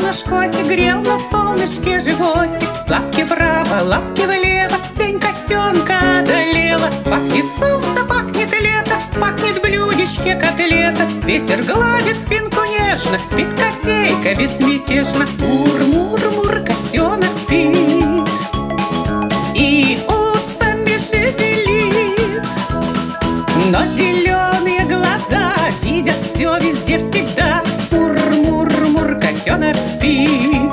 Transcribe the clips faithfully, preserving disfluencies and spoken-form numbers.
наш котик, грел на солнышке животик. Лапки вправо, лапки влево, лень котенка одолела. Пахнет солнце, пахнет лето, пахнет в блюдечке котлета. Ветер гладит спинку нежно, спит котейка безмятежно. Мур-мур-мур, котенок спит и усами шевелит, но зеленые глаза видят все везде всегда. Мур-мур-мур, котенок спит.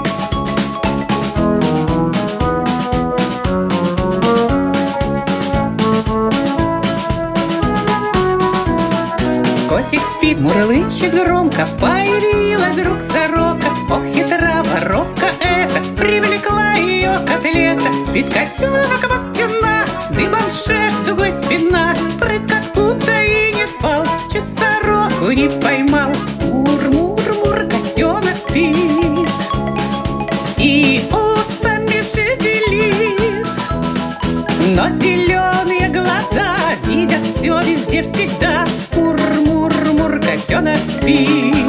Котик спит, мурлычет громко, появилась вдруг сорока. Ох, хитра воровка эта, привлекла ее котлета. Спит котенок, вот тена, дыбом шерсть, дугой спина. Прыг, как будто и не спал, чуть сороку не поймал. Мур-мур-мур, котенок спит и усами шевелит, но зеленые глаза видят все везде всегда. Мур-мур-мур, котенок спит.